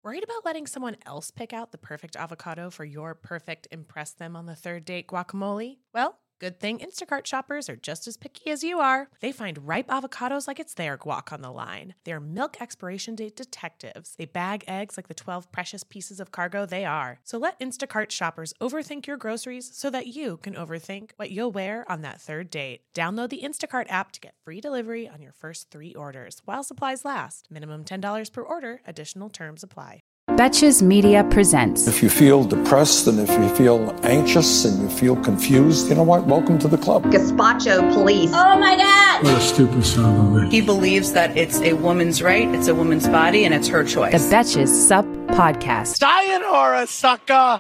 Worried about letting someone else pick out the perfect avocado for your perfect impress them on the third date guacamole? Well, good thing Instacart shoppers are just as picky as you are. They find ripe avocados like it's their guac on the line. They're milk expiration date detectives. They bag eggs like the 12 precious pieces of cargo they are. So let Instacart shoppers overthink your groceries so that you can overthink what you'll wear on that third date. Download the Instacart app to get free delivery on your first 3 orders while supplies last. Minimum $10 per order. Additional terms apply. Betches Media presents. If you feel depressed and if you feel anxious and you feel confused, you know what? Welcome to the club. Gazpacho police. Oh my God! What a stupid son of a bitch. He believes that it's a woman's right, it's a woman's body, and it's her choice. The Betches Sup Podcast. Sayonara, sucker!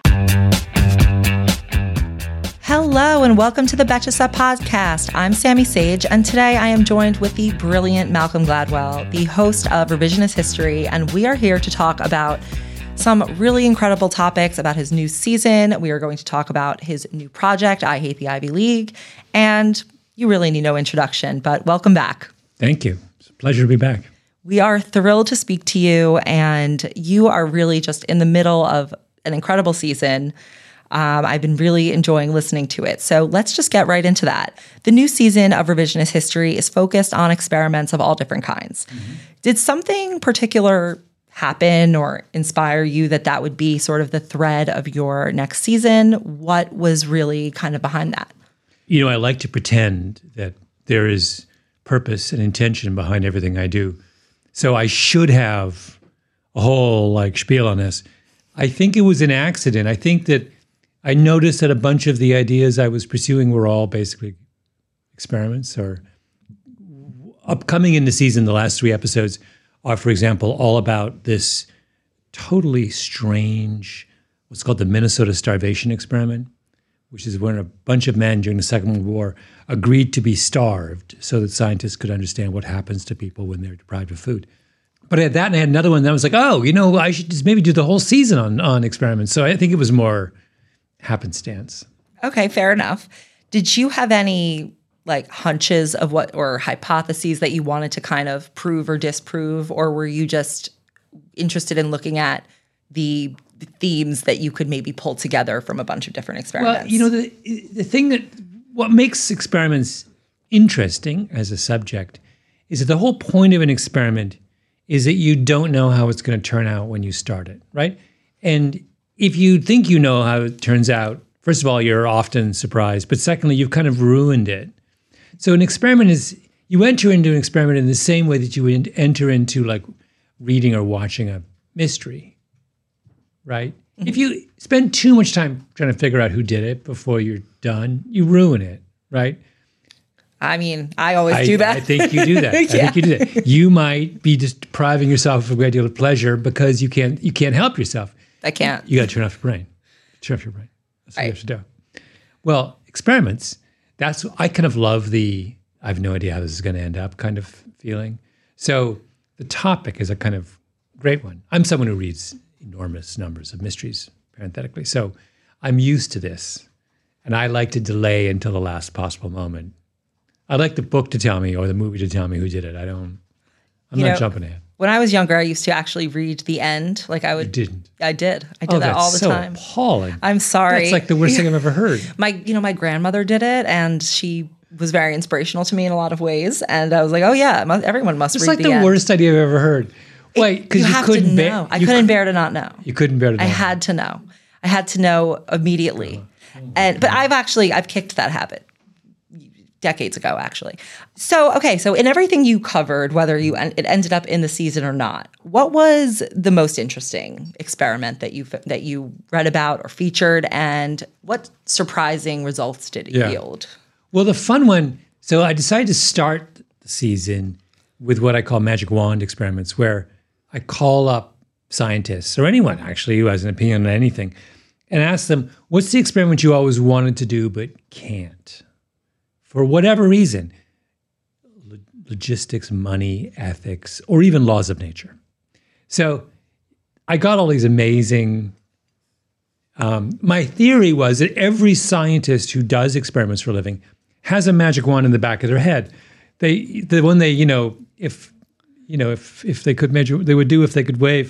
Hello and welcome to the Betches Sup Podcast. I'm Sammy Sage, and today I am joined with the brilliant Malcolm Gladwell, the host of Revisionist History, and we are here to talk about some really incredible topics about his new season. We are going to talk about his new project, I Hate the Ivy League, and you really need no introduction, but welcome back. Thank you. It's a pleasure to be back. We are thrilled to speak to you, and you are really just in the middle of an incredible season. I've been really enjoying listening to it. So let's just get right into that. The new season of Revisionist History is focused on experiments of all different kinds. Mm-hmm. Did something particular happen or inspire you that would be sort of the thread of your next season? What was really kind of behind that? You know, I like to pretend that there is purpose and intention behind everything I do. So I should have a whole spiel on this. I think it was an accident. I think that I noticed that a bunch of the ideas I was pursuing were all basically experiments or upcoming in the season. The last 3 episodes are, for example, all about this totally strange, what's called the Minnesota starvation experiment, which is when a bunch of men during the Second World War agreed to be starved so that scientists could understand what happens to people when they're deprived of food. But I had that and I had another one that was like, I should just maybe do the whole season on experiments. So I think it was more happenstance. Okay, fair enough. Did you have any hunches of what or hypotheses that you wanted to kind of prove or disprove, or were you just interested in looking at the themes that you could maybe pull together from a bunch of different experiments? Well, the thing what makes experiments interesting as a subject is that the whole point of an experiment is that you don't know how it's going to turn out when you start it, right? And if you think you know how it turns out, first of all, you're often surprised, but secondly, you've kind of ruined it. So an experiment is, you enter into an experiment in the same way that you would enter into reading or watching a mystery, right? Mm-hmm. If you spend too much time trying to figure out who did it before you're done, you ruin it, right? I mean, I always do that. I think you do that. Yeah. I think you do that. You might be just depriving yourself of a great deal of pleasure because you can't help yourself. I can't. You got to turn off your brain. Turn off your brain. That's what right. you have to do. Well, experiments, I kind of love I have no idea how this is going to end up kind of feeling. So the topic is a kind of great one. I'm someone who reads enormous numbers of mysteries, parenthetically. So I'm used to this. And I like to delay until the last possible moment. I like the book to tell me or the movie to tell me who did it. I'm not jumping ahead. When I was younger, I used to actually read the end. You didn't? I did. I did that all the time. That's so appalling. I'm sorry. That's the worst thing I've ever heard. My grandmother did it, and she was very inspirational to me in a lot of ways. And I was like, oh yeah, everyone must read the end. It's the worst idea I've ever heard. Wait, because you couldn't bear. I couldn't bear to not know. You couldn't bear to know. I had to know. I had to know immediately. But I've kicked that habit decades ago, actually. So in everything you covered, whether it ended up in the season or not, what was the most interesting experiment that you read about or featured, and what surprising results did it yield? Well, the fun one, so I decided to start the season with what I call magic wand experiments, where I call up scientists, or anyone actually who has an opinion on anything, and ask them, what's the experiment you always wanted to do but can't? For whatever reason, logistics, money, ethics, or even laws of nature. So I got all these amazing, my theory was that every scientist who does experiments for a living has a magic wand in the back of their head. If they could measure, they would do if they could wave.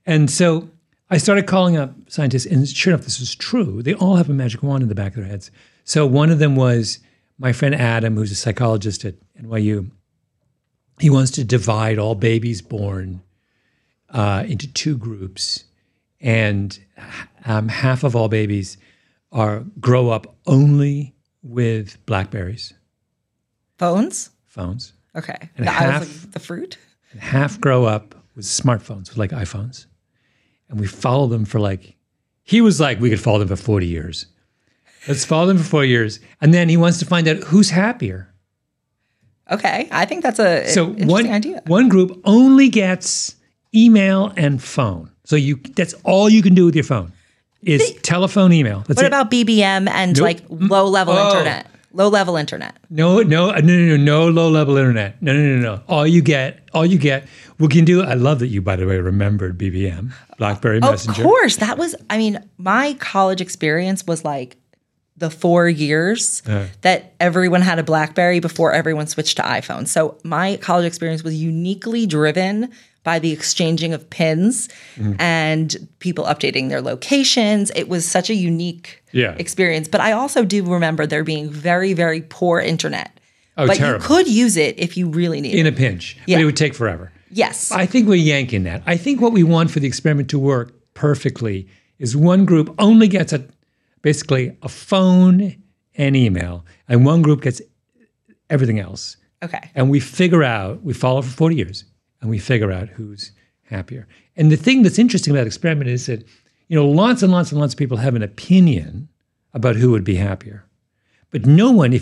And so I started calling up scientists, and sure enough, this was true. They all have a magic wand in the back of their heads. So one of them was my friend Adam, who's a psychologist at NYU. He wants to divide all babies born into two groups, and half of all babies grow up only with BlackBerries. Phones? Phones. Okay. And I was like, the fruit? And half grow up with smartphones, with like iPhones. And we follow them for he was like, we could follow them for 40 years. Let's follow them for 4 years. And then he wants to find out who's happier. Okay. I think that's an interesting idea. One group only gets email and phone. So that's all you can do with your phone is telephone, email. That's what it. about BBM and low-level internet? Low-level internet. No low-level internet. No. All you get, we can do, I love that you, by the way, remembered BBM, BlackBerry Messenger. Of course. My college experience was like the 4 years that everyone had a BlackBerry before everyone switched to iPhone. So my college experience was uniquely driven by the exchanging of pins and people updating their locations. It was such a unique experience. But I also do remember there being very, very poor internet. But terrible. You could use it if you really needed it. In a pinch. Yeah. But it would take forever. Yes. I think we're yanking that. I think what we want for the experiment to work perfectly is one group only gets basically a phone and email, and one group gets everything else. Okay. And we follow for 40 years, and we figure out who's happier. And the thing that's interesting about the experiment is that, lots and lots and lots of people have an opinion about who would be happier. But no one,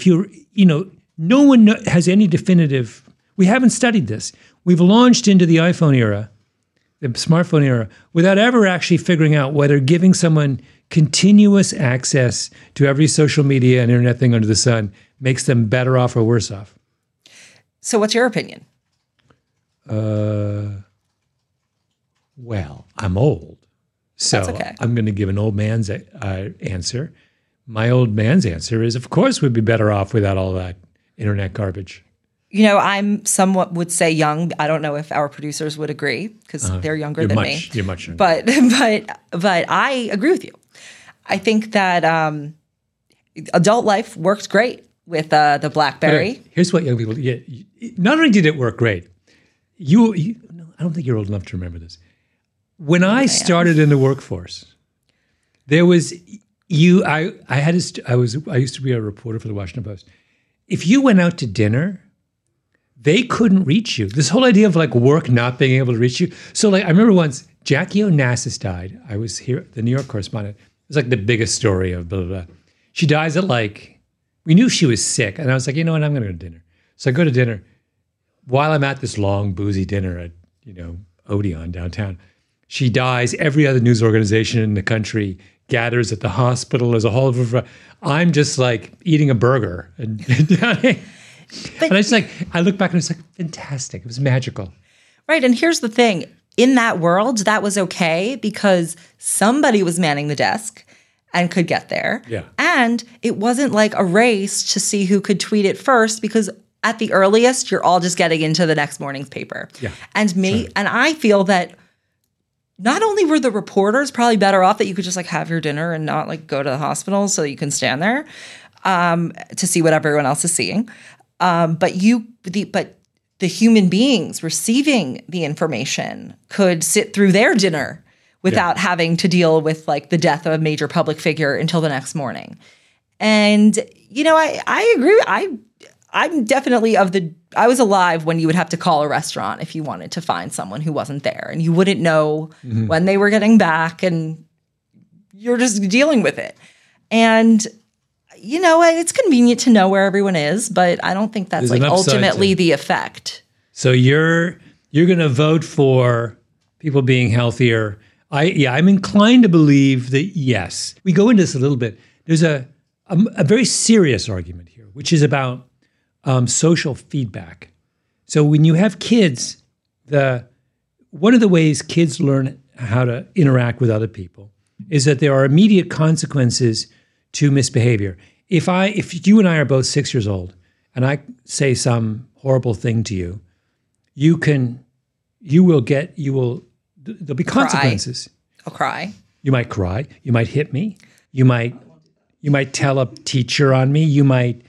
no one has any definitive, we haven't studied this. We've launched into the iPhone era, the smartphone era, without ever actually figuring out whether giving someone continuous access to every social media and internet thing under the sun makes them better off or worse off. So what's your opinion? Well, I'm old. So That's okay. I'm going to give an old man's answer. My old man's answer is, of course, we'd be better off without all that internet garbage. I'm somewhat would say young. I don't know if our producers would agree because they're younger than me. You're much younger. But I agree with you. I think that adult life worked great with the BlackBerry. Here's what young people get. Not only did it work great, I don't think you're old enough to remember this. When I started in the workforce, there was I used to be a reporter for the Washington Post. If you went out to dinner, they couldn't reach you. This whole idea of work not being able to reach you. So I remember once Jackie Onassis died. I was here, the New York correspondent. It was the biggest story of blah, blah, blah. She dies at we knew she was sick. And I was like, you know what, I'm going to go to dinner. So I go to dinner. While I'm at this long, boozy dinner at, Odeon downtown, she dies. Every other news organization in the country gathers at the hospital as a whole. I'm just eating a burger. And I look back and it's fantastic. It was magical. Right. And here's the thing. In that world, that was okay because somebody was manning the desk and could get there. Yeah. And it wasn't a race to see who could tweet it first because at the earliest, you're all just getting into the next morning's paper. Yeah. And I feel that not only were the reporters probably better off that you could just have your dinner and not go to the hospital so you can stand there to see what everyone else is seeing. But the human beings receiving the information could sit through their dinner without having to deal with the death of a major public figure until the next morning. And, I agree. I'm definitely I was alive when you would have to call a restaurant if you wanted to find someone who wasn't there and you wouldn't know when they were getting back and you're just dealing with it. And it's convenient to know where everyone is, but I don't think that's ultimately the effect. So you're going to vote for people being healthier. I'm inclined to believe that yes. We go into this a little bit. There's a very serious argument here, which is about social feedback. So when you have kids, one of the ways kids learn how to interact with other people is that there are immediate consequences to misbehavior. If you and I are both 6 years old and I say some horrible thing to you, the there'll be consequences. I'll cry. You might cry. You might hit me. You might tell a teacher on me. You might,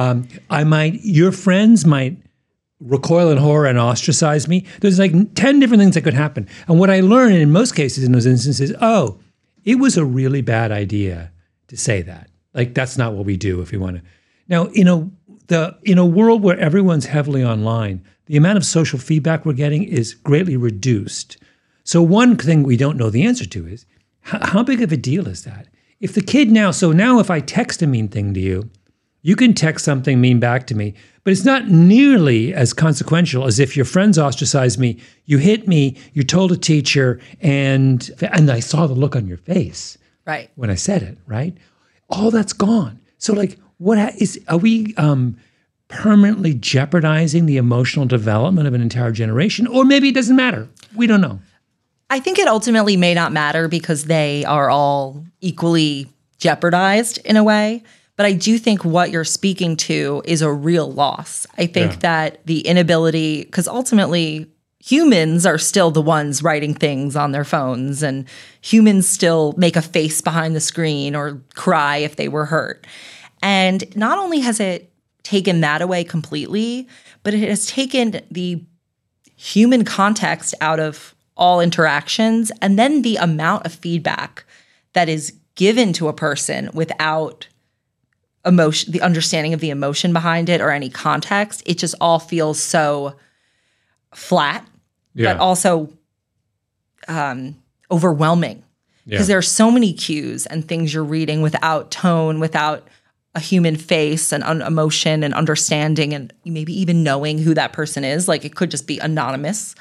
your friends might recoil in horror and ostracize me. There's like 10 different things that could happen. And what I learned in most cases in those instances, it was a really bad idea to say that. Like, that's not what we do if we want to. Now, in a world where everyone's heavily online, the amount of social feedback we're getting is greatly reduced. So one thing we don't know the answer to is, how big of a deal is that? If the kid now if I text a mean thing to you, you can text something mean back to me, but it's not nearly as consequential as if your friends ostracize me, you hit me, you told a teacher, and I saw the look on your face Right. when I said it, right? All that's gone. So like, are we permanently jeopardizing the emotional development of an entire generation? Or maybe it doesn't matter. We don't know. I think it ultimately may not matter because they are all equally jeopardized in a way. But I do think what you're speaking to is a real loss. I think that the inability, because ultimately humans are still the ones writing things on their phones, and humans still make a face behind the screen or cry if they were hurt. And not only has it taken that away completely, but it has taken the human context out of all interactions, and then the amount of feedback that is given to a person without emotion, the understanding of the emotion behind it or any context, it just all feels so flat, but also overwhelming because there are so many cues and things you're reading without tone, without a human face and emotion and understanding and maybe even knowing who that person is. Like, it could just be anonymous.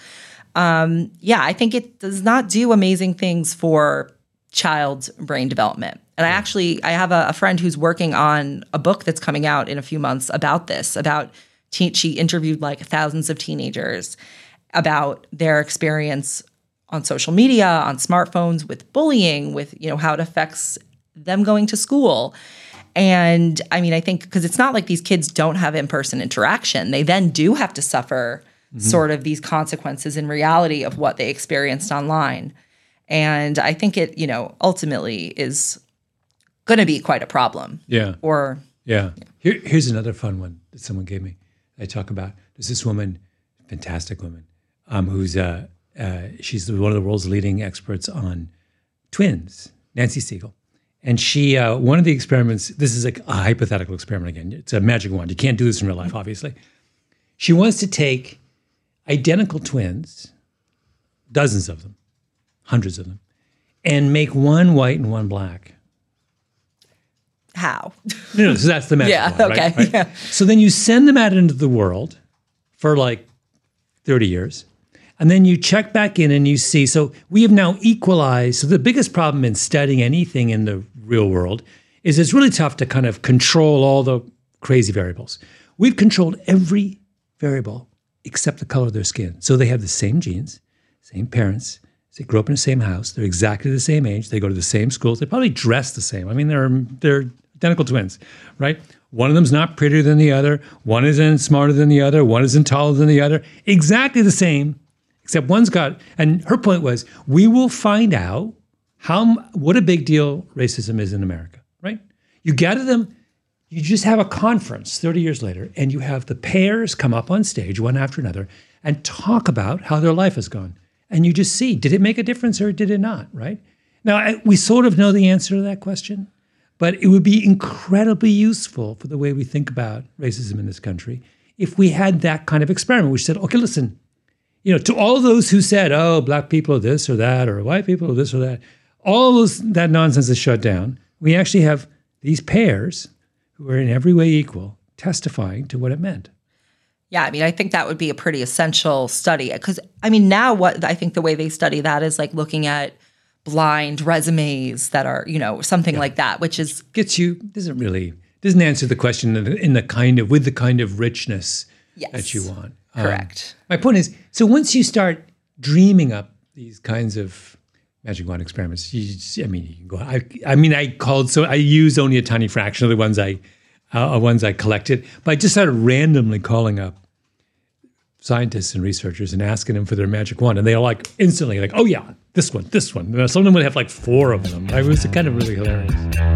I think it does not do amazing things for child's brain development. And I have a friend who's working on a book that's coming out in a few months about this, she interviewed like thousands of teenagers about their experience on social media, on smartphones, with bullying, with, how it affects them going to school. And I mean, I think because it's not like these kids don't have in-person interaction. They then do have to suffer sort of these consequences in reality of what they experienced online. And I think it, ultimately is going to be quite a problem. Yeah. Yeah. Here's another fun one that someone gave me. I talk about. There's this woman, fantastic woman, who's she's one of the world's leading experts on twins, Nancy Siegel. And she, one of the experiments, this is a hypothetical experiment again. It's a magic wand. You can't do this in real life, obviously. She wants to take identical twins, dozens of them, hundreds of them, and make one white and one black. How? No, so that's the magic wand, okay. right? Yeah. So then you send them out into the world for like 30 years. And then you check back in and you see, so we have now equalized. So the biggest problem in studying anything in the real world is it's really tough to kind of control all the crazy variables. We've controlled every variable except the color of their skin. So they have the same genes, same parents. They grew up in the same house. They're exactly the same age. They go to the same schools. They probably dress the same. I mean, they're identical twins, right? One of them's not prettier than the other. One isn't smarter than the other. One isn't taller than the other. Exactly the same. Except one's got, and her point was, we will find out what a big deal racism is in America, right? You gather them, you just have a conference 30 years later, and you have the pairs come up on stage one after another and talk about how their life has gone. And you just see, did it make a difference or did it not, right? Now, we sort of know the answer to that question, but it would be incredibly useful for the way we think about racism in this country if we had that kind of experiment, which said, okay, listen, to all those who said, oh, black people are this or that, or white people are this or that, all that nonsense is shut down. We actually have these pairs who are in every way equal testifying to what it meant. Yeah, I mean, I think that would be a pretty essential study because, I mean, now what I think the way they study that is like looking at blind resumes that are, something like that, which is doesn't answer the question with the kind of richness that you want. Correct. My point is, so once you start dreaming up these kinds of magic wand experiments, you can go. I used only a tiny fraction of the ones I collected, but I just started randomly calling up scientists and researchers and asking them for their magic wand. And they're like instantly like, oh yeah, this one. You know, some of them would have like 4 of them. It was kind of really hilarious.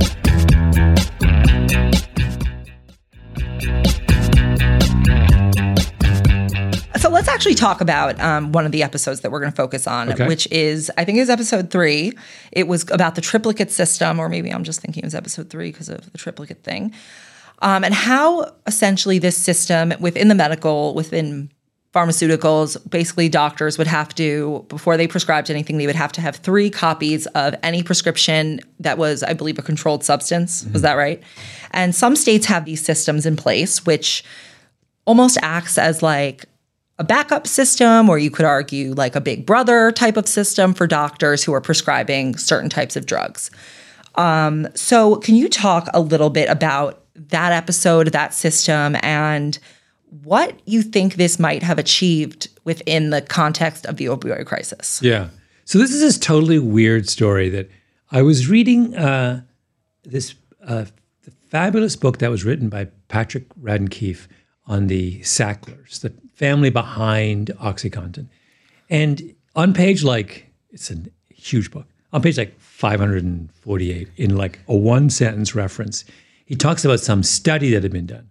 So let's actually talk about one of the episodes that we're going to focus on, which is, I think it was episode 3. It was about the triplicate system, or maybe I'm just thinking it was episode 3 because of the triplicate thing. And how essentially this system within pharmaceuticals, basically doctors would have to, before they prescribed anything, they would have to have 3 copies of any prescription that was, I believe, a controlled substance. Was that right? And some states have these systems in place, which almost acts as like a backup system, or you could argue like a big brother type of system for doctors who are prescribing certain types of drugs. So can you talk a little bit about that episode, that system, and what you think this might have achieved within the context of the opioid crisis? Yeah. So this is this totally weird story that I was reading this fabulous book that was written by Patrick Radden Keefe on the Sacklers, the family behind OxyContin. And on page it's a huge book, on page 548, in like a 1-sentence reference, he talks about some study that had been done.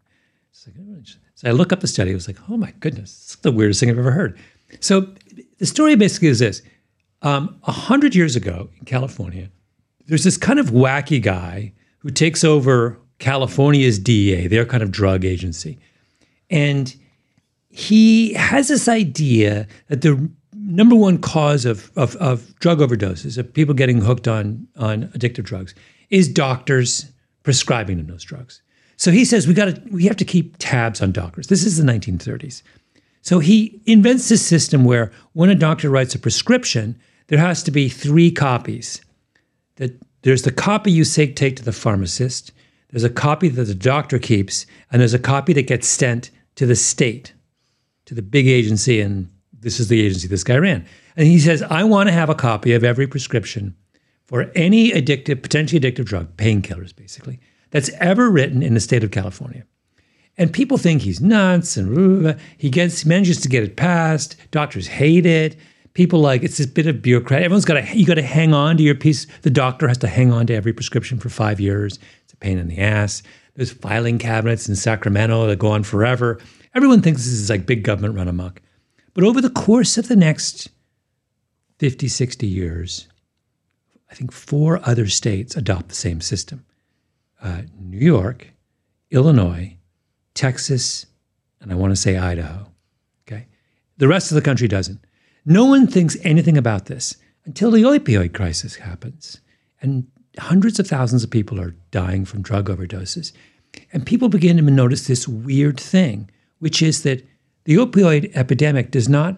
So I look up the study. I was like, oh my goodness, this is the weirdest thing I've ever heard. So the story basically is this. 100 years ago in California, there's this kind of wacky guy who takes over California's DEA, their kind of drug agency. And he has this idea that the number one cause of drug overdoses, of people getting hooked on addictive drugs, is doctors prescribing them those drugs. So he says we have to keep tabs on doctors. This is the 1930s. So he invents this system where when a doctor writes a prescription, there has to be 3 copies. That there's the copy you take to the pharmacist, there's a copy that the doctor keeps, and there's a copy that gets sent to the state, to the big agency, and this is the agency this guy ran. And he says, I want to have a copy of every prescription for any potentially addictive drug, painkillers basically, that's ever written in the state of California. And people think he's nuts, and he manages to get it passed. Doctors hate it. People it's this bit of bureaucrat. You got to hang on to your piece. The doctor has to hang on to every prescription for 5 years. It's a pain in the ass. There's filing cabinets in Sacramento that go on forever. Everyone thinks this is like big government run amok. But over the course of the next 50, 60 years, I think 4 other states adopt the same system. New York, Illinois, Texas, and I want to say Idaho. Okay, the rest of the country doesn't. No one thinks anything about this until the opioid crisis happens, and hundreds of thousands of people are dying from drug overdoses. And people begin to notice this weird thing, which is that the opioid epidemic does not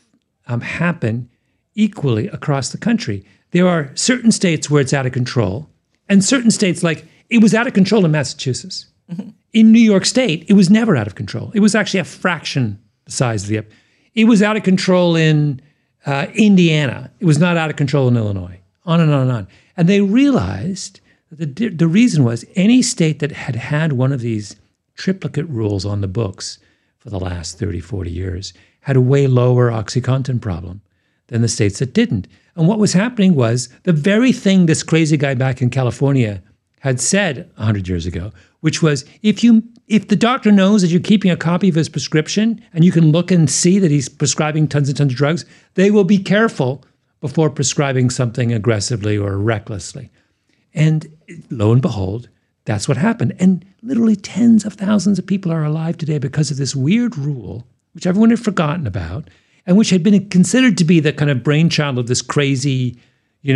happen equally across the country. There are certain states where it's out of control, and certain states, like it was out of control in Massachusetts. Mm-hmm. In New York State, it was never out of control. It was actually a fraction the size of it was out of control in Indiana. It was not out of control in Illinois, on and on and on. And they realized that the reason was any state that had one of these triplicate rules on the books for the last 30, 40 years had a way lower OxyContin problem than the states that didn't. And what was happening was the very thing this crazy guy back in California had said 100 years ago, which was if the doctor knows that you're keeping a copy of his prescription and you can look and see that he's prescribing tons and tons of drugs, they will be careful before prescribing something aggressively or recklessly. And lo and behold, that's what happened. And literally tens of thousands of people are alive today because of this weird rule, which everyone had forgotten about, and which had been considered to be the kind of brainchild of this crazy, he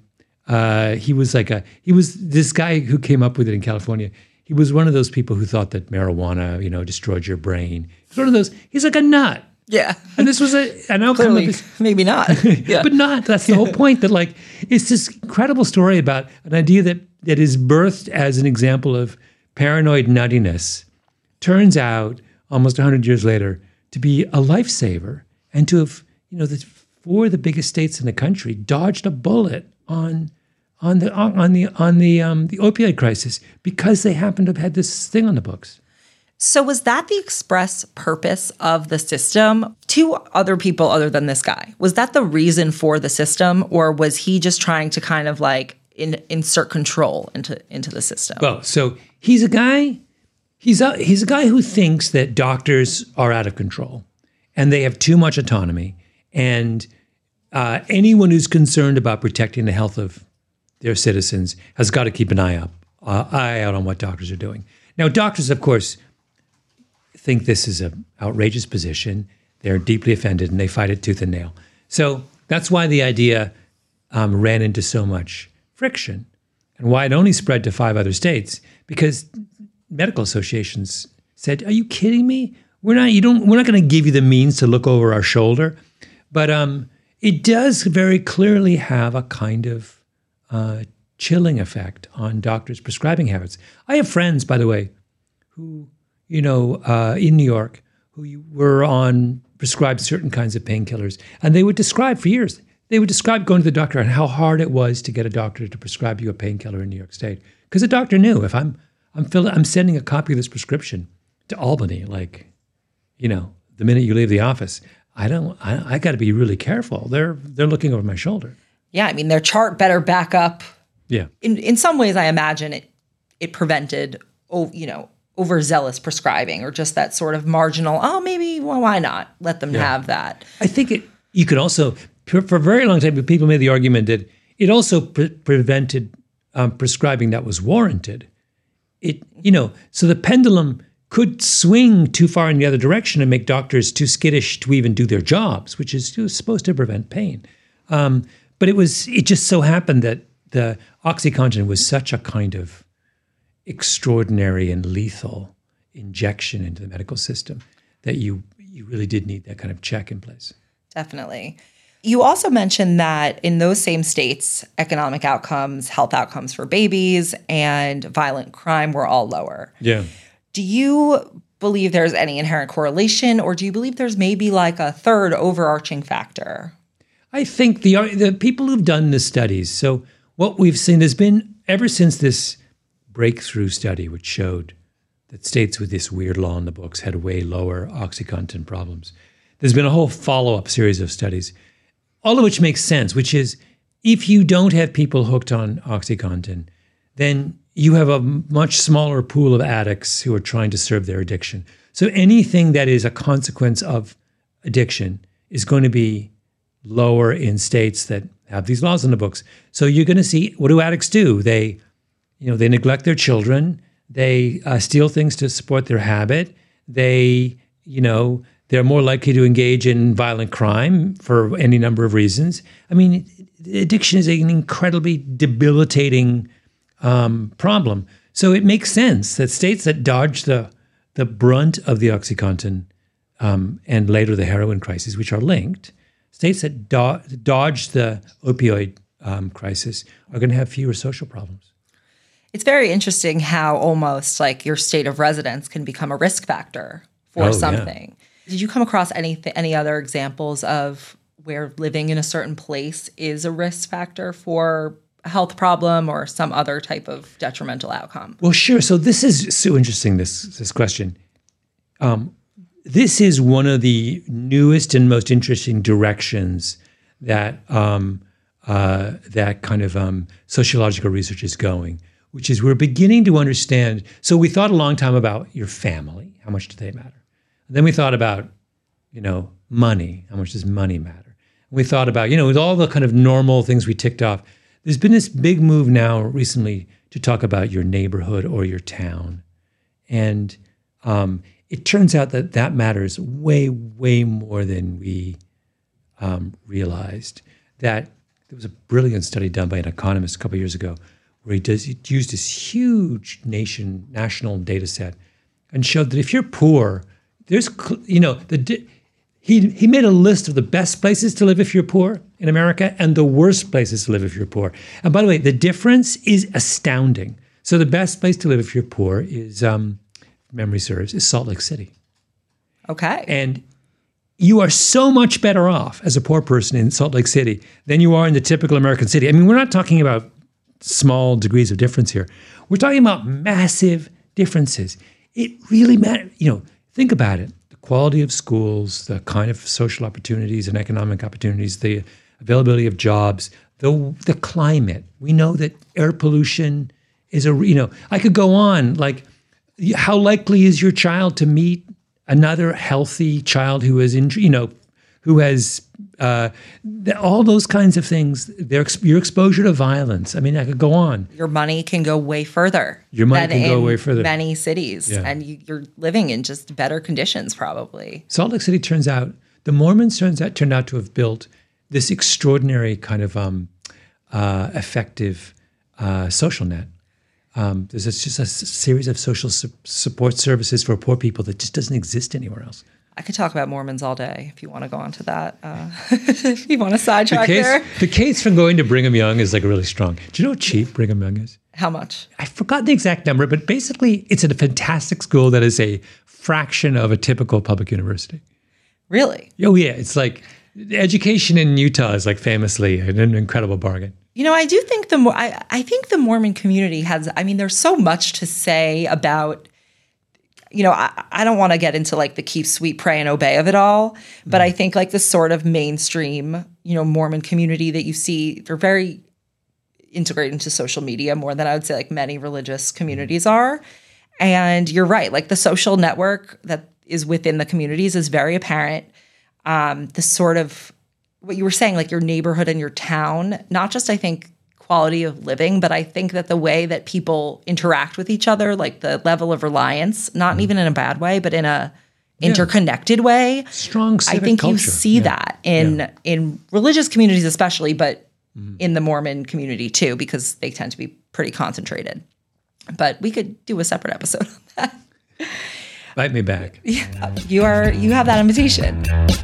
was this guy who came up with it in California. He was one of those people who thought that marijuana, destroyed your brain. He's one of those, he's like a nut. Yeah. And this was an outcome of this. Maybe not. Yeah. But not. That's the whole point, that it's this incredible story about an idea that is birthed as an example of paranoid nuttiness, turns out almost 100 years later to be a lifesaver, and to have, the 4 of the biggest states in the country dodged a bullet on the opioid crisis because they happened to have had this thing on the books. So was that the express purpose of the system to other people other than this guy? Was that the reason for the system, or was he just trying to kind of like insert control into the system? Well, so he's a guy who thinks that doctors are out of control and they have too much autonomy, and anyone who's concerned about protecting the health of their citizens has got to keep an eye out on what doctors are doing. Now, doctors, of course, think this is an outrageous position. They're deeply offended and they fight it tooth and nail. So that's why the idea ran into so much friction, and why it only spread to 5 other states, because medical associations said, "Are you kidding me? We're not going to give you the means to look over our shoulder." But it does very clearly have a kind of chilling effect on doctors' prescribing habits. I have friends, by the way, who, in New York, who were prescribed certain kinds of painkillers, and they would describe for years, they would describe going to the doctor and how hard it was to get a doctor to prescribe you a painkiller in New York State. Because the doctor knew, if I'm sending a copy of this prescription to Albany, the minute you leave the office, I got to be really careful. They're looking over my shoulder. Yeah, I mean, their chart better back up. Yeah. In some ways, I imagine it prevented, overzealous prescribing, or just that sort of marginal, why not let them have that? I think you could also, for a very long time, people made the argument that it also prevented prescribing that was warranted. So the pendulum could swing too far in the other direction and make doctors too skittish to even do their jobs, which is supposed to prevent pain. But it just so happened that the OxyContin was such a kind of extraordinary and lethal injection into the medical system that you really did need that kind of check in place. Definitely. You also mentioned that in those same states, economic outcomes, health outcomes for babies, and violent crime were all lower. Yeah. Do you believe there's any inherent correlation, or do you believe there's maybe like a third overarching factor? I think the people who've done the studies, so what we've seen, there's been, ever since this breakthrough study, which showed that states with this weird law in the books had way lower OxyContin problems, there's been a whole follow-up series of studies, all of which makes sense, which is if you don't have people hooked on OxyContin, then you have a much smaller pool of addicts who are trying to serve their addiction. So anything that is a consequence of addiction is going to be lower in states that have these laws in the books. So you're going to see, what do addicts do? They neglect their children. They steal things to support their habit. They're more likely to engage in violent crime for any number of reasons. I mean, addiction is an incredibly debilitating problem. So it makes sense that states that dodge the brunt of the OxyContin and later the heroin crisis, which are linked, states that dodge the opioid crisis are going to have fewer social problems. It's very interesting how almost like your state of residence can become a risk factor for something. Yeah. Did you come across any other examples of where living in a certain place is a risk factor for a health problem or some other type of detrimental outcome? Well, sure. So this is so interesting, this question. This is one of the newest and most interesting directions that that kind of sociological research is going, which is we're beginning to understand. So we thought a long time about your family. How much do they matter? And then we thought about, money. How much does money matter? And we thought about, with all the kind of normal things we ticked off, there's been this big move now recently to talk about your neighborhood or your town. And it turns out that matters way, way more than we realized. That there was a brilliant study done by an economist a couple of years ago where he used this huge national data set and showed that if you're poor, there's, he made a list of the best places to live if you're poor in America and the worst places to live if you're poor. And by the way, the difference is astounding. So the best place to live if you're poor is, memory serves, is Salt Lake City. Okay. And you are so much better off as a poor person in Salt Lake City than you are in the typical American city. I mean, we're not talking about small degrees of difference here. We're talking about massive differences. it really matters. Think about it. The quality of schools, the kind of social opportunities and economic opportunities, the availability of jobs, the climate. We know that air pollution is I could go on. Like, how likely is your child to meet another healthy child who is who has all those kinds of things? Your exposure to violence. I mean, I could go on. Your money can go way further. Your money can go way further. Many cities, and you're living in just better conditions, probably. Salt Lake City the Mormons turned out to have built this extraordinary kind of effective social net. There's just a series of social support services for poor people that just doesn't exist anywhere else. I could talk about Mormons all day if you want to go on to that. If you want to sidetrack there. The case from going to Brigham Young is really strong. Do you know how cheap Brigham Young is? How much? I forgot the exact number, but basically it's a fantastic school that is a fraction of a typical public university. Really? Oh, yeah. It's like education in Utah is famously an incredible bargain. I do think I think the Mormon community has, there's so much to say about, I don't want to get into the keep, sweet, pray, and obey of it all, but I think the sort of mainstream, Mormon community that you see, they're very integrated into social media more than I would say many religious communities are. And you're right, the social network that is within the communities is very apparent. The sort of what you were saying, your neighborhood and your town, not just, I think, quality of living, but I think that the way that people interact with each other, the level of reliance, not even in a bad way, but in a interconnected way. Strong civic I think culture. you see that in religious communities especially, but in the Mormon community too, because they tend to be pretty concentrated. But we could do a separate episode on that. Invite me back. Yeah, you have that invitation.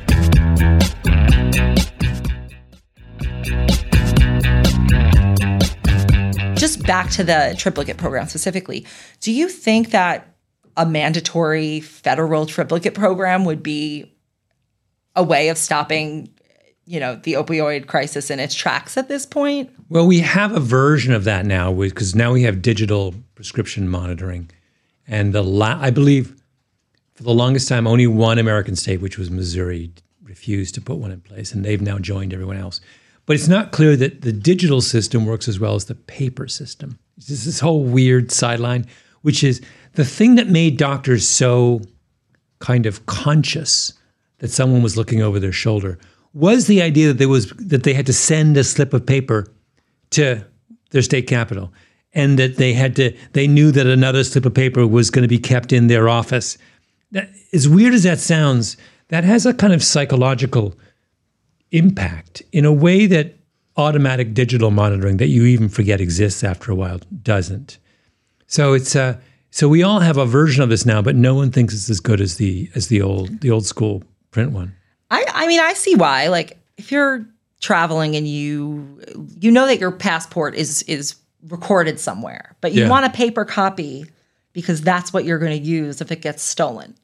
Just back to the triplicate program specifically, do you think that a mandatory federal triplicate program would be a way of stopping, the opioid crisis in its tracks at this point? Well, we have a version of that now because now we have digital prescription monitoring. And I believe for the longest time, only one American state, which was Missouri, refused to put one in place, and they've now joined everyone else. But it's not clear that the digital system works as well as the paper system. It's just this whole weird sideline, which is the thing that made doctors so kind of conscious that someone was looking over their shoulder was the idea that they had to send a slip of paper to their state capital, and that they knew that another slip of paper was going to be kept in their office. As weird as that sounds, that has a kind of psychological impact in a way that automatic digital monitoring that you even forget exists after a while doesn't. So so we all have a version of this now, but no one thinks it's as good as the old school print one. I see why. If you're traveling and you know that your passport is recorded somewhere, but you want a paper copy because that's what you're going to use if it gets stolen.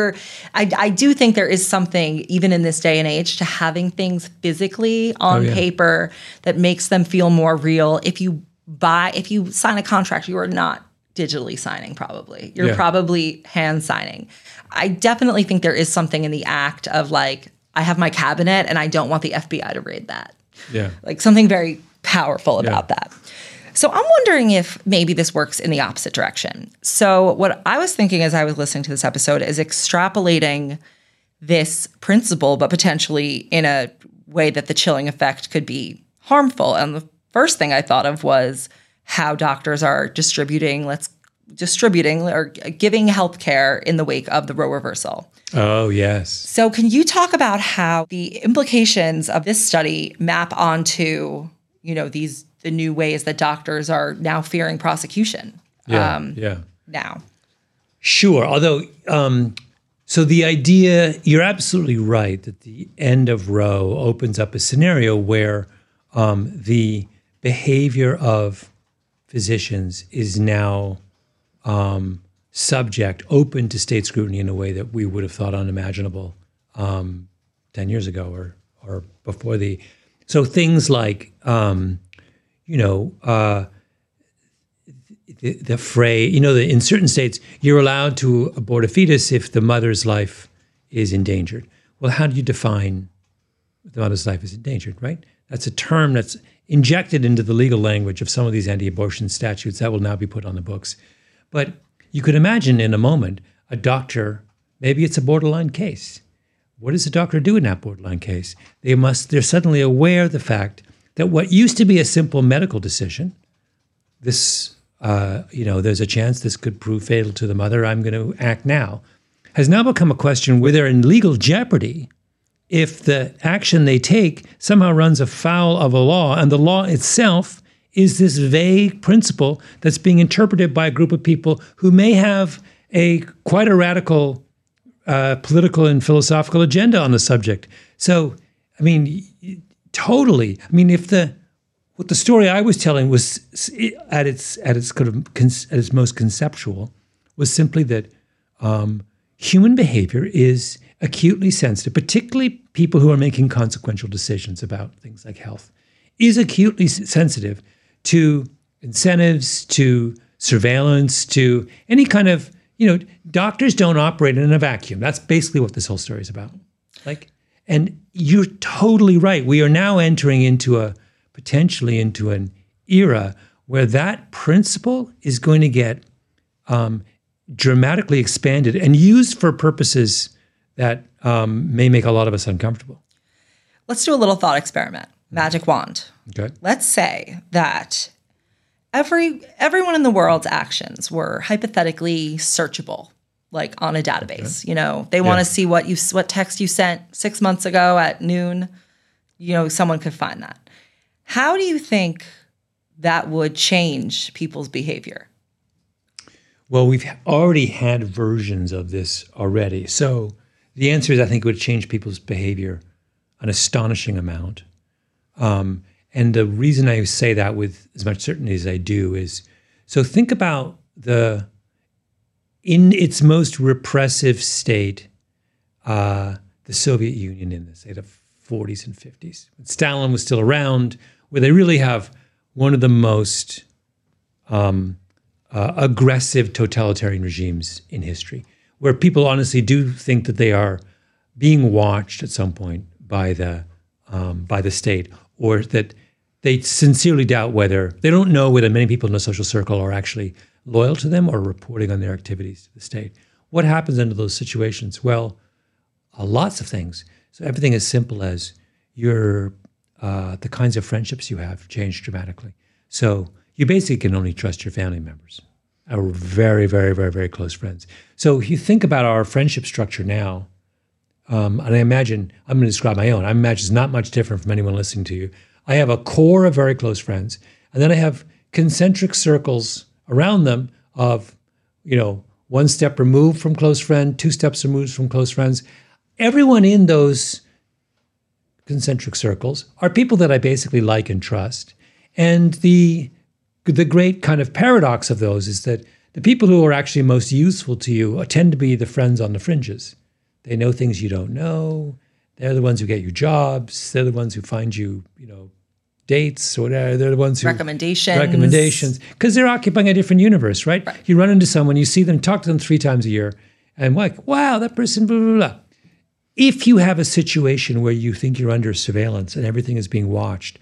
I do think there is something, even in this day and age, to having things physically on paper that makes them feel more real. If you sign a contract, you are not digitally signing probably. You're probably hand signing. I definitely think there is something in the act of I have my cabinet and I don't want the FBI to raid that. Yeah. Something very powerful about that. So I'm wondering if maybe this works in the opposite direction. So what I was thinking as I was listening to this episode is extrapolating this principle, but potentially in a way that the chilling effect could be harmful. And the first thing I thought of was how doctors are distributing or giving healthcare in the wake of the Roe reversal. Oh, yes. So can you talk about how the implications of this study map onto, the new ways that doctors are now fearing prosecution? Now. Sure. Although, so the idea, you're absolutely right that the end of Roe opens up a scenario where the behavior of physicians is now open to state scrutiny in a way that we would have thought unimaginable 10 years ago or before the. So things like, the phrase, in certain states, you're allowed to abort a fetus if the mother's life is endangered. Well, how do you define the mother's life is endangered, right? That's a term that's injected into the legal language of some of these anti-abortion statutes that will now be put on the books. But you could imagine in a moment a doctor, maybe it's a borderline case. What does a doctor do in that borderline case? They're suddenly aware of the fact that what used to be a simple medical decision, there's a chance this could prove fatal to the mother, I'm going to act now, has now become a question where they're in legal jeopardy if the action they take somehow runs afoul of a law, and the law itself is this vague principle that's being interpreted by a group of people who may have quite a radical political and philosophical agenda on the subject. So, totally. What the story I was telling was at its most conceptual was simply that human behavior is acutely sensitive, particularly people who are making consequential decisions about things like health, is acutely sensitive to incentives, to surveillance, to any kind of, doctors don't operate in a vacuum. That's basically what this whole story is about. And you're totally right. We are now entering potentially into an era where that principle is going to get dramatically expanded and used for purposes that may make a lot of us uncomfortable. Let's do a little thought experiment. Magic wand. Okay. Let's say that everyone in the world's actions were hypothetically searchable, like on a database. Okay. They want to see what text you sent 6 months ago at noon. Someone could find that. How do you think that would change people's behavior? Well, we've already had versions of this already. So the answer is I think it would change people's behavior an astonishing amount. And the reason I say that with as much certainty as I do is, so think about in its most repressive state, the Soviet Union in the 40s and 50s. When Stalin was still around, where they really have one of the most aggressive totalitarian regimes in history, where people honestly do think that they are being watched at some point by the state, or that they sincerely doubt they don't know whether many people in the social circle are actually loyal to them or reporting on their activities to the state. What happens under those situations? Well, lots of things. So everything as simple as the kinds of friendships you have change dramatically. So you basically can only trust your family members, our very, very, very, very close friends. So if you think about our friendship structure now, and I imagine, I'm going to describe my own. I imagine it's not much different from anyone listening to you. I have a core of very close friends, and then I have concentric circles around them of, 1 step removed from close friend, 2 steps removed from close friends. Everyone in those concentric circles are people that I basically like and trust. And the great kind of paradox of those is that the people who are actually most useful to you tend to be the friends on the fringes. They know things you don't know. They're the ones who get you jobs. They're the ones who find you, dates or whatever. They're the ones who recommendations, because they're occupying a different universe, right? You run into someone, you see them, talk to them 3 times a year, and wow, that person, blah, blah, blah. If you have a situation where you think you're under surveillance and everything is being watched,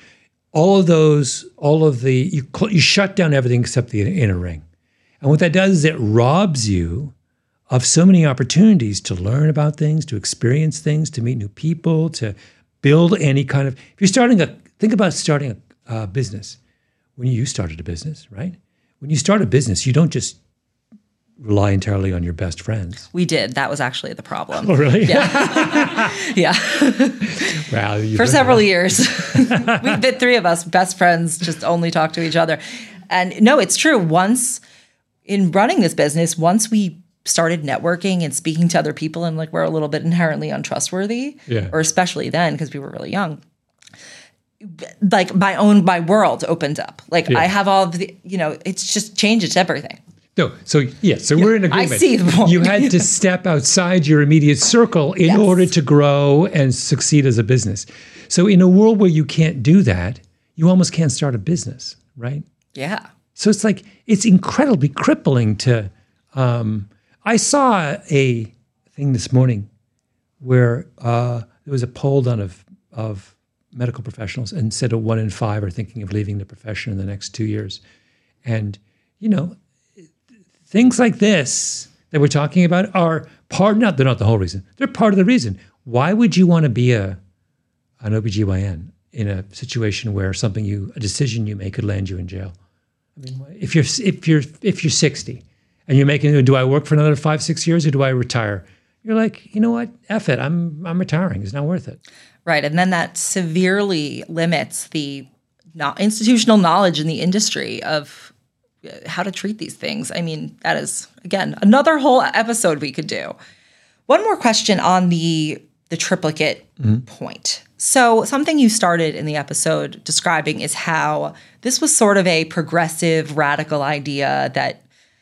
you shut down everything except the inner ring. And what that does is it robs you of so many opportunities to learn about things, to experience things, to meet new people, to build any kind of, think about starting a business. When you started a business, right? When you start a business, you don't just rely entirely on your best friends. We did. That was actually the problem. Oh, really? Yeah. Yeah. Wow. For several years. The 3 of us, best friends, just only talk to each other. And no, it's true. Once in running this business, once we started networking and speaking to other people and we're a little bit inherently untrustworthy, or especially then because we were really young, my world opened up. I have all of the, it's just changes everything. No, so we're in agreement. I see the point. You had to step outside your immediate circle in order to grow and succeed as a business. So in a world where you can't do that, you almost can't start a business, right? Yeah. So it's like, it's incredibly crippling to, I saw a thing this morning where there was a poll done of medical professionals and said 1 in 5 are thinking of leaving the profession in the next 2 years. And, things like this that we're talking about are they're not the whole reason. They're part of the reason. Why would you want to be an OBGYN in a situation where a decision you make could land you in jail? I mean, if you're 60 and you're making, do I work for another 5-6 years or do I retire? You're like, you know what? F it. I'm retiring. It's not worth it. Right. And then that severely limits the institutional knowledge in the industry of how to treat these things. I mean, that is, again, another whole episode we could do. One more question on the triplicate point. So something you started in the episode describing is how this was sort of a progressive, radical idea that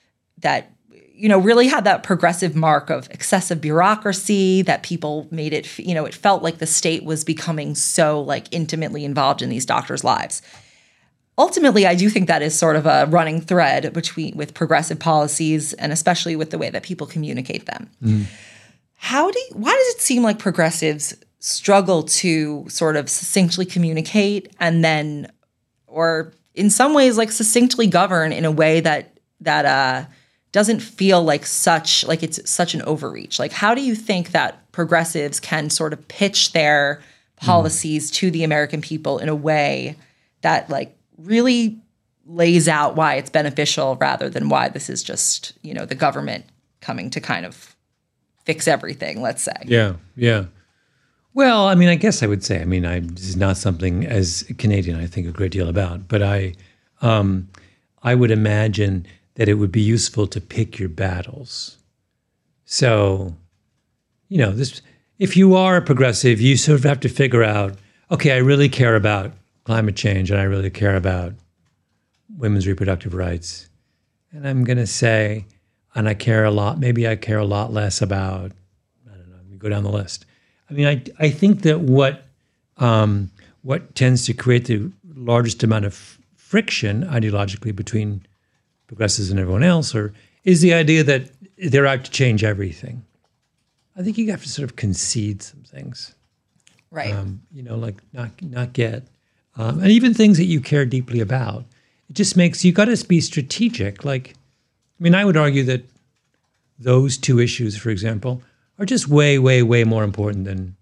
really had that progressive mark of excessive bureaucracy, that people made it, it felt like the state was becoming so like intimately involved in these doctors' lives. Ultimately, I do think that is sort of a running thread with progressive policies and especially with the way that people communicate them. Why does it seem like progressives struggle to sort of succinctly communicate and then, or in some ways, like succinctly govern in a way that doesn't feel like it's such an overreach? Like, how do you think that progressives can sort of pitch their policies to the American people in a way that like really lays out why it's beneficial rather than why this is just, the government coming to kind of fix everything, let's say? Yeah. Well, I mean, I guess I would say, this is not something as a Canadian I think a great deal about, but I would imagine that it would be useful to pick your battles. So, if you are a progressive, you sort of have to figure out, okay, I really care about climate change and I really care about women's reproductive rights. And I'm going to say, and I care a lot, maybe I care a lot less about, I don't know, we go down the list. I think that what tends to create the largest amount of friction ideologically between progressives and everyone else is the idea that they're out to change everything. I think you have to sort of concede some things. Right. Like not get, and even things that you care deeply about. It just makes, you got to be strategic. Like, I would argue that those two issues, for example, are just way, way, way more important than,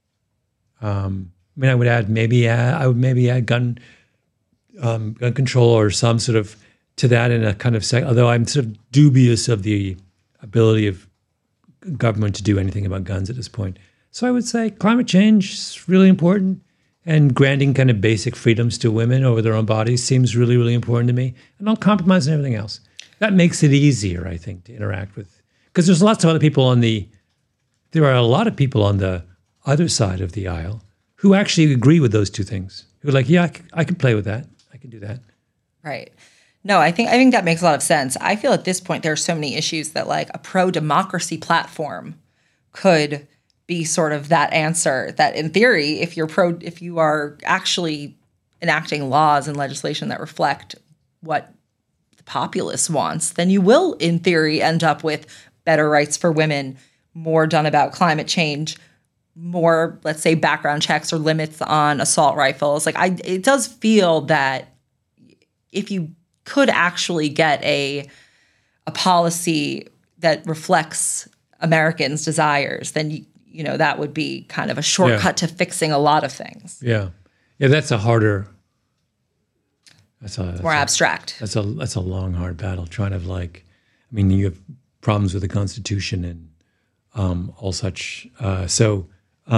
I would add gun control or some sort of to that in a kind of although I'm sort of dubious of the ability of government to do anything about guns at this point. So I would say climate change is really important, and granting kind of basic freedoms to women over their own bodies seems really, really important to me. And I'll compromise on everything else. That makes it easier, I think, to interact with, because there's lots of other people there are a lot of people on the other side of the aisle who actually agree with those two things. Who are like, yeah, I can play with that. I can do that. Right. No, I think that makes a lot of sense. I feel at this point there are so many issues that like a pro-democracy platform could be sort of that answer. That in theory, if you are actually enacting laws and legislation that reflect what the populace wants, then you will, in theory, end up with better rights for women, more done about climate change, more, let's say, background checks or limits on assault rifles. Like, it does feel that if you could actually get a policy that reflects Americans' desires, then that would be kind of a shortcut to fixing a lot of things. Yeah, that's a harder. That's more abstract. That's a long, hard battle. Trying to you have problems with the Constitution and all such. But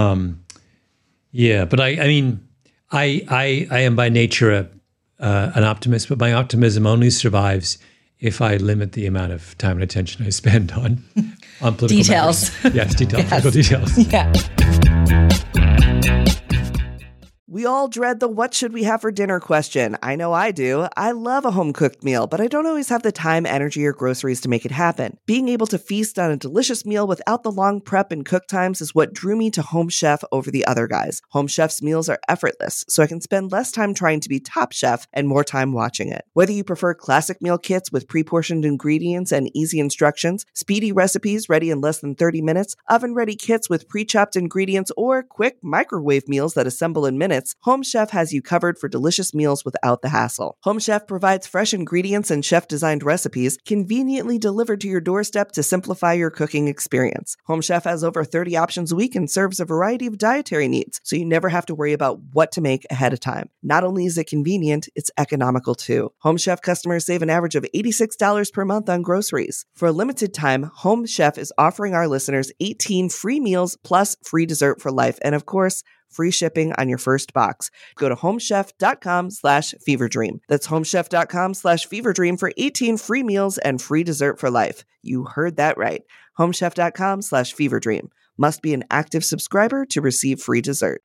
I am by nature an optimist, but my optimism only survives if I limit the amount of time and attention I spend on political details. Yes, political details. Yeah. We all dread the what should we have for dinner question. I know I do. I love a home-cooked meal, but I don't always have the time, energy, or groceries to make it happen. Being able to feast on a delicious meal without the long prep and cook times is what drew me to Home Chef over the other guys. Home Chef's meals are effortless, so I can spend less time trying to be top chef and more time watching it. Whether you prefer classic meal kits with pre-portioned ingredients and easy instructions, speedy recipes ready in less than 30 minutes, oven-ready kits with pre-chopped ingredients, or quick microwave meals that assemble in minutes, Home Chef has you covered for delicious meals without the hassle. Home Chef provides fresh ingredients and chef-designed recipes conveniently delivered to your doorstep to simplify your cooking experience. Home Chef has over 30 options a week and serves a variety of dietary needs, so you never have to worry about what to make ahead of time. Not only is it convenient, it's economical too. Home Chef customers save an average of $86 per month on groceries. For a limited time, Home Chef is offering our listeners 18 free meals plus free dessert for life, and of course, free shipping on your first box. Go to homechef.com/feverdream. That's homechef.com/feverdream for 18 free meals and free dessert for life. You heard that right. Homechef.com/feverdream. Must be an active subscriber to receive free dessert.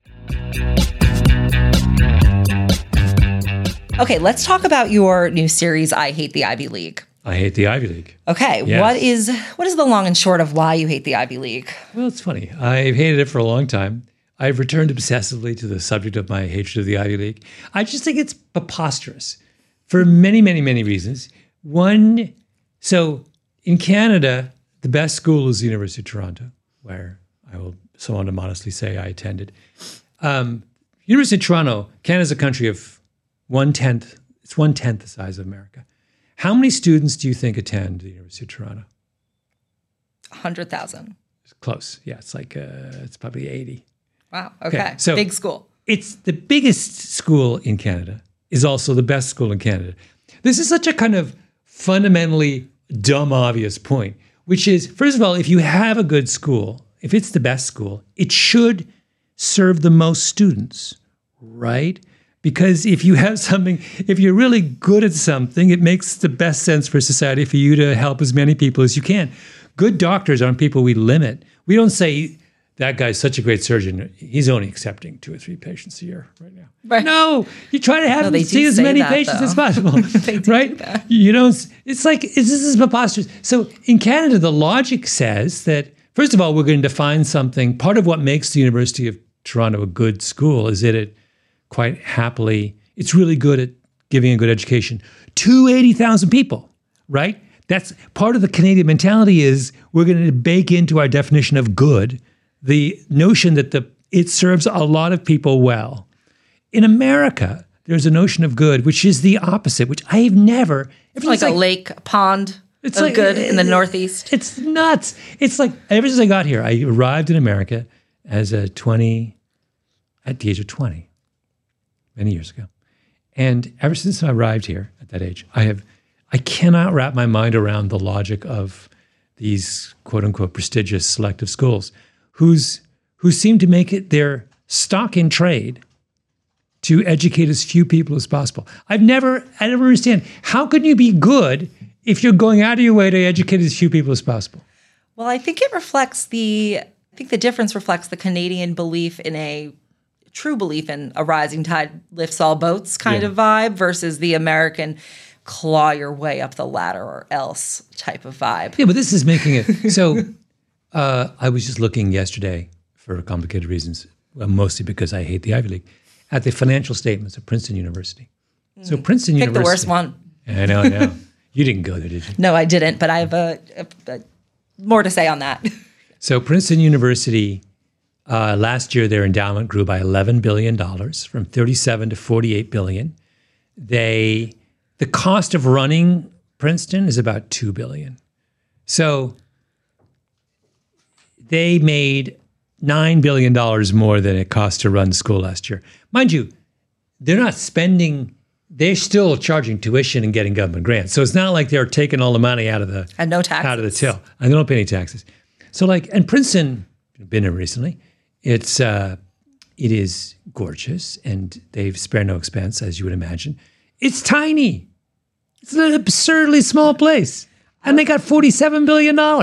Okay, let's talk about your new series, I Hate the Ivy League. I hate the Ivy League. Okay, Yes. what is the long and short of why you hate the Ivy League? Well, it's funny. I've hated it for a long time. I've returned obsessively to the subject of my hatred of the Ivy League. I just think it's preposterous for many, many, many reasons. One, so in Canada, the best school is the University of Toronto, where I will so want to modestly say I attended. University of Toronto, Canada's a country of 1/10. It's 1/10 the size of America. How many students do you think attend the University of Toronto? 100,000. It's close. Yeah, it's like it's probably 80. Wow. Okay. So big school. It's the biggest school in Canada, is also the best school in Canada. This is such a kind of fundamentally dumb, obvious point, which is, first of all, if you have a good school, if it's the best school, it should serve the most students, right? Because if you have something, if you're really good at something, it makes the best sense for society for you to help as many people as you can. Good doctors aren't people we limit. We don't say, that guy's such a great surgeon, he's only accepting 2 or 3 patients a year right now. Right. No, you try to have No, him they see do as say many that, patients though. as possible, They do right? do that. You don't, it's like, this is preposterous. So in Canada, the logic says that, first of all, we're going to define something. Part of what makes the University of Toronto a good school is that it quite happily, it's really good at giving a good education to 80,000 people, right? That's part of the Canadian mentality is we're going to bake into our definition of good the notion that it serves a lot of people well. In America, there's a notion of good, which is the opposite, which I have never... Like a lake, pond it's of like, good in the Northeast. It's nuts. It's like, ever since I got here, I arrived in America at the age of 20, many years ago. And ever since I arrived here at that age, I cannot wrap my mind around the logic of these quote unquote prestigious selective schools who seem to make it their stock in trade to educate as few people as possible. I never understand, how can you be good if you're going out of your way to educate as few people as possible? Well, I think the difference reflects the Canadian belief in a true belief in a rising tide lifts all boats kind of vibe versus the American claw your way up the ladder or else type of vibe. Yeah, but this is making it, so I was just looking yesterday for complicated reasons, well, mostly because I hate the Ivy League, at the financial statements of Princeton University. So Princeton Pick University. the worst one. I know. You didn't go there, did you? No, I didn't, but I have a more to say on that. So Princeton University, last year their endowment grew by $11 billion, from $37 to $48 billion. The cost of running Princeton is about $2 billion. So they made $9 billion more than it cost to run school last year. Mind you, they're still charging tuition and getting government grants. So it's not like they're taking all the money out of the And no taxes. out of the till. And they don't pay any taxes. So and Princeton, I've been there recently, it is gorgeous and they've spared no expense, as you would imagine. It's tiny. It's an absurdly small place. And they got $47 billion.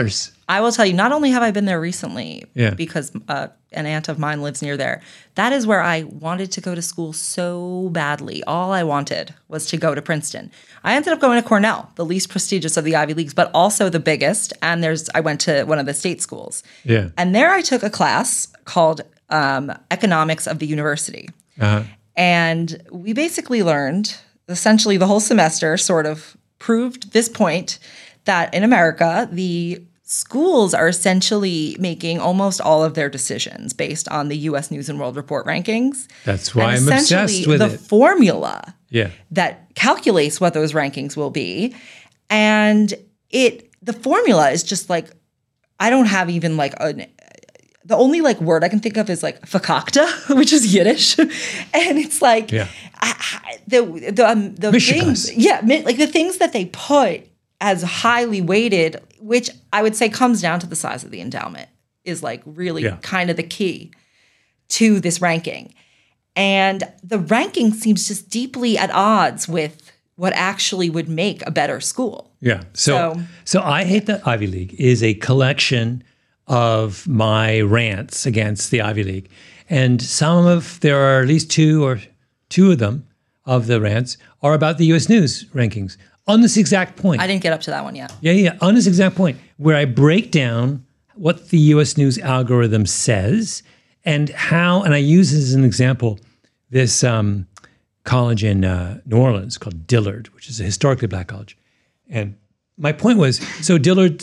I will tell you, not only have I been there recently, Yeah. because an aunt of mine lives near there, that is where I wanted to go to school so badly. All I wanted was to go to Princeton. I ended up going to Cornell, the least prestigious of the Ivy Leagues, but also the biggest. And I went to one of the state schools. Yeah. And there I took a class called Economics of the University. Uh-huh. And we basically learned, essentially the whole semester sort of proved this point, that in America, the schools are essentially making almost all of their decisions based on the U.S. News and World Report rankings. That's why And I'm obsessed with the it. formula Yeah. that calculates what those rankings will be. And the formula is just like, I don't have even like the only like word I can think of is like fakakta, which is Yiddish. And it's like Yeah. the Mishigas. things, like the things that they put as highly weighted, which I would say comes down to the size of the endowment, is like really kind of the key to this ranking. And the ranking seems just deeply at odds with what actually would make a better school. Yeah. So I Hate the Ivy League is a collection of my rants against the Ivy League. And there are at least two of them of the rants are about the U.S. News rankings on this exact point. I didn't get up to that one yet. Yeah. On this exact point where I break down what the U.S. News algorithm says and I use as an example this college in New Orleans called Dillard, which is a historically black college. And my point was, so Dillard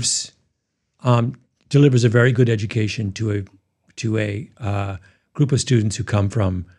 delivers a very good education to a group of students who come from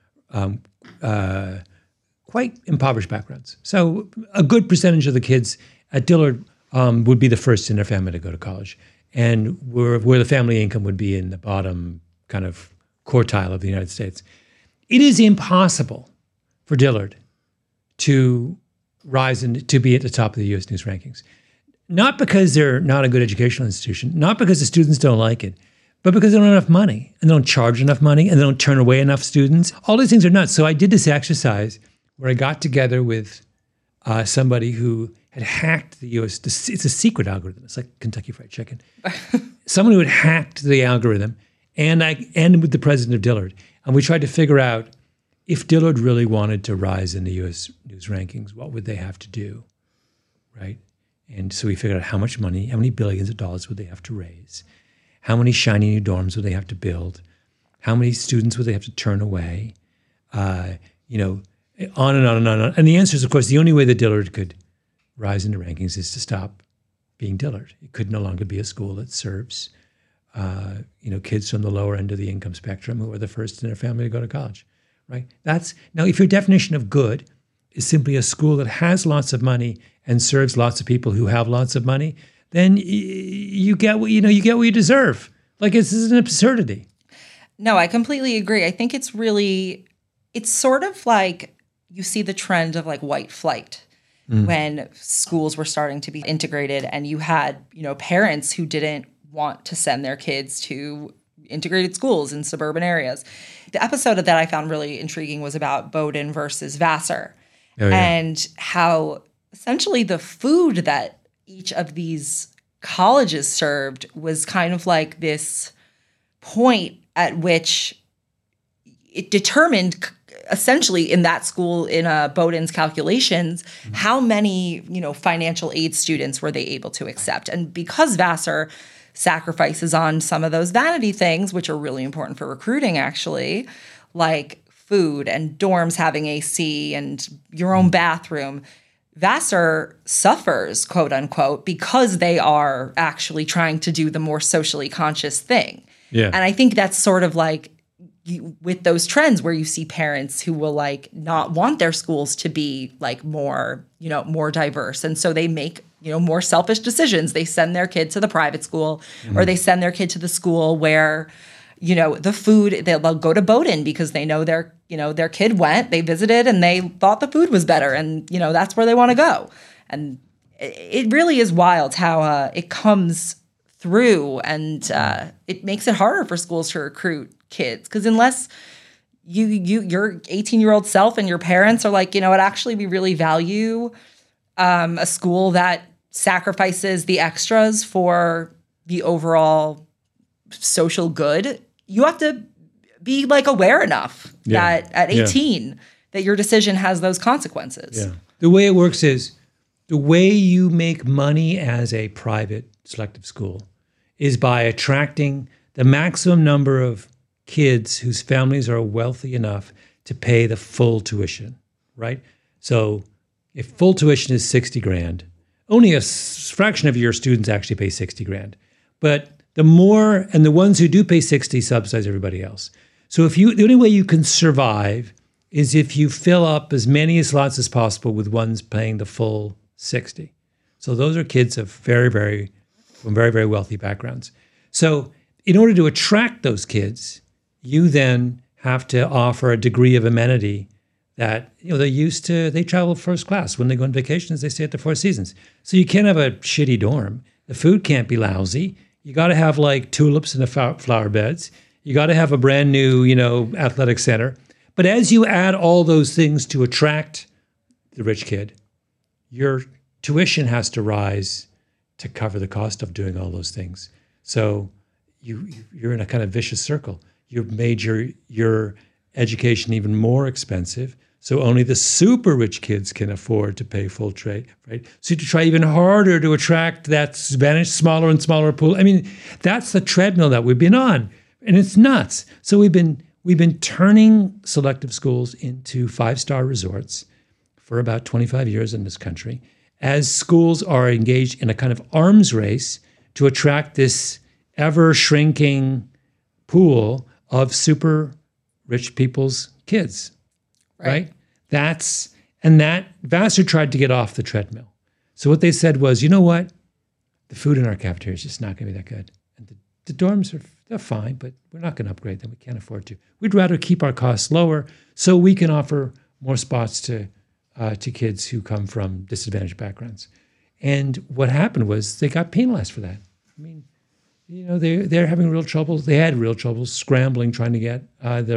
quite impoverished backgrounds. So a good percentage of the kids at Dillard would be the first in their family to go to college, and where the family income would be in the bottom kind of quartile of the United States. It is impossible for Dillard to rise and to be at the top of the U.S. News rankings. Not because they're not a good educational institution, not because the students don't like it, but because they don't have enough money, and they don't charge enough money, and they don't turn away enough students. All these things are nuts. So I did this exercise where I got together with somebody who had hacked the U.S. It's a secret algorithm. It's like Kentucky Fried Chicken. Someone who had hacked the algorithm, and with the president of Dillard. And we tried to figure out if Dillard really wanted to rise in the U.S. News rankings, what would they have to do, right? And so we figured out how much money, how many billions of dollars would they have to raise, how many shiny new dorms would they have to build, how many students would they have to turn away, on and on and on. And the answer is, of course, the only way that Dillard could rise in the rankings is to stop being Dillard. It could no longer be a school that serves, kids from the lower end of the income spectrum who are the first in their family to go to college, right? Now, if your definition of good is simply a school that has lots of money and serves lots of people who have lots of money, then you get what you deserve. Like, this is an absurdity. No, I completely agree. I think it's sort of like you see the trend of like white flight when schools were starting to be integrated, and you had, parents who didn't want to send their kids to integrated schools in suburban areas. The episode that I found really intriguing was about Bowdoin versus Vassar, and how essentially the food that each of these colleges served was kind of like this point at which it determined essentially in that school, in Bowdoin's calculations, how many, financial aid students were they able to accept. And because Vassar sacrifices on some of those vanity things, which are really important for recruiting actually, like food and dorms having AC and your own bathroom, Vassar suffers, quote unquote, because they are actually trying to do the more socially conscious thing. Yeah. And I think that's sort of like with those trends where you see parents who will like not want their schools to be like more, more diverse. And so they make, more selfish decisions. They send their kid to the private school or they send their kid to the school where, the food, they'll go to Bowdoin because they know their kid went, they visited and they thought the food was better. And, that's where they want to go. And it really is wild how it comes through, and it makes it harder for schools to recruit kids, because unless your 18-year-old self and your parents are like, actually we really value a school that sacrifices the extras for the overall social good, you have to be like aware enough that at 18 that your decision has those consequences. Yeah. The way it works is the way you make money as a private selective school is by attracting the maximum number of kids whose families are wealthy enough to pay the full tuition, right? So if full tuition is 60 grand, only a fraction of your students actually pay 60 grand. But the more, and the ones who do pay 60 subsidize everybody else. So the only way you can survive is if you fill up as many slots as possible with ones paying the full 60. So those are kids of from very, very wealthy backgrounds. So in order to attract those kids, you then have to offer a degree of amenity that, they travel first class. When they go on vacations, they stay at the Four Seasons. So you can't have a shitty dorm. The food can't be lousy. You got to have like tulips in the flower beds. You got to have a brand new, athletic center. But as you add all those things to attract the rich kid, your tuition has to rise to cover the cost of doing all those things. So you're in a kind of vicious circle. You've made your education even more expensive. So only the super rich kids can afford to pay full trade, right? So you have to try even harder to attract that smaller and smaller pool. I mean, that's the treadmill that we've been on, and it's nuts. So we've been turning selective schools into 5-star resorts for about 25 years in this country, as schools are engaged in a kind of arms race to attract this ever-shrinking pool of super rich people's kids, right? Vassar tried to get off the treadmill. So what they said was, you know what? The food in our cafeteria is just not going to be that good. And the dorms they're fine, but we're not going to upgrade them. We can't afford to. We'd rather keep our costs lower so we can offer more spots to kids who come from disadvantaged backgrounds. And what happened was they got penalized for that. I mean, they're having real troubles. They had real troubles scrambling, trying to get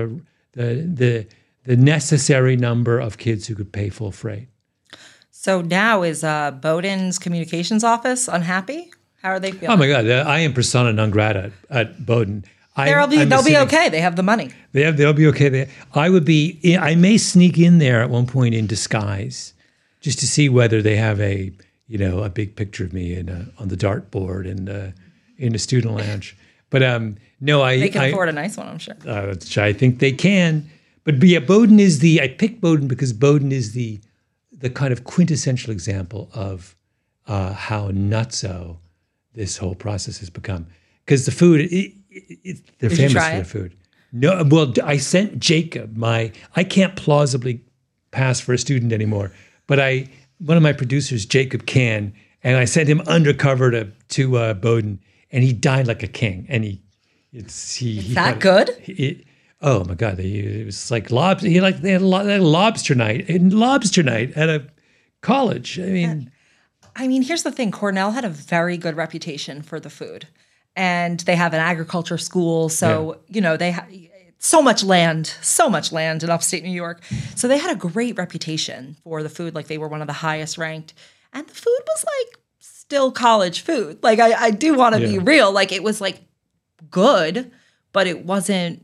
the necessary number of kids who could pay full freight. So now is Bowdoin's communications office unhappy? How are they feeling? Oh my God, I am persona non grata at Bowdoin. They'll be okay. They have the money. They'll be okay. I may sneak in there at one point in disguise, just to see whether they have a big picture of me on the dartboard in the student lounge. But no, they can afford a nice one, I'm sure. I think they can. But yeah, Bowdoin I picked Bowdoin because Bowdoin is the kind of quintessential example of how nutso this whole process has become. Because the food, they're famous for their food. No, well, I sent Jacob I can't plausibly pass for a student anymore, but one of my producers, Jacob can, and I sent him undercover to Bowdoin, and he died like a king. And Is that good? Oh my God! It was like lobster. They had lobster night at a college. I mean, here's the thing: Cornell had a very good reputation for the food, and they have an agriculture school. So they have so much land in upstate New York. So they had a great reputation for the food. Like they were one of the highest ranked, and the food was like still college food. Like I do want to be real. Like it was like good, but it wasn't.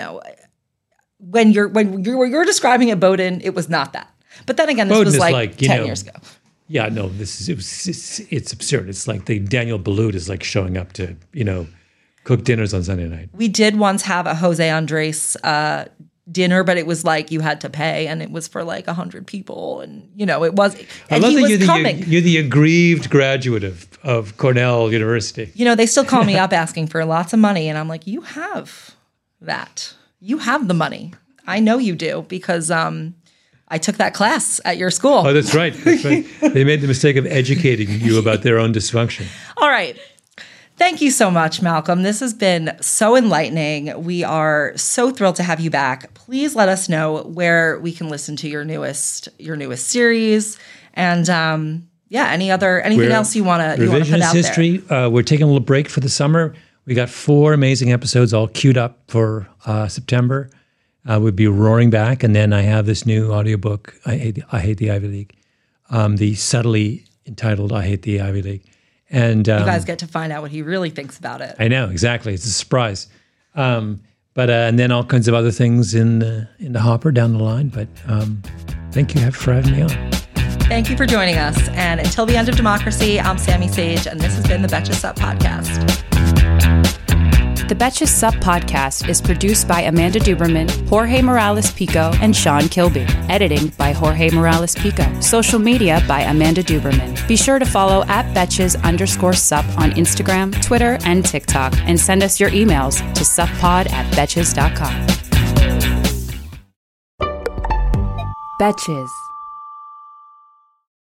When you're describing it, Bowdoin, it was not that. But then again, this Bowdoin was like 10 years ago. Yeah, no, it's absurd. It's like the Daniel Boulud is like showing up to, cook dinners on Sunday night. We did once have a Jose Andres dinner, but it was like you had to pay, and it was for like 100 people, and it was. And he was coming. You're the aggrieved graduate of Cornell University. They still call me up asking for lots of money, and I'm like, you have that. You have the money. I know you do because I took that class at your school. Oh, that's right. They made the mistake of educating you about their own dysfunction. All right. Thank you so much, Malcolm. This has been so enlightening. We are so thrilled to have you back. Please let us know where we can listen to your newest series, and anything else you want to put out history. there. We're taking a little break for the summer. We got 4 amazing episodes all queued up for September. We'll be roaring back, and then I have this new audiobook, I Hate the Ivy League, the subtly entitled I Hate the Ivy League. And you guys get to find out what he really thinks about it. I know, exactly. It's a surprise. But and then all kinds of other things in the hopper down the line. But thank you for having me on. Thank you for joining us. And until the end of democracy, I'm Sammy Sage, and this has been the Betches Sup Podcast. The Betches Sup Podcast is produced by Amanda Duberman, Jorge Morales-Pico, and Sean Kilby. Editing by Jorge Morales-Pico. Social media by Amanda Duberman. Be sure to follow @Betches_Sup on Instagram, Twitter, and TikTok, and send us your emails to suppod@betches.com. Betches.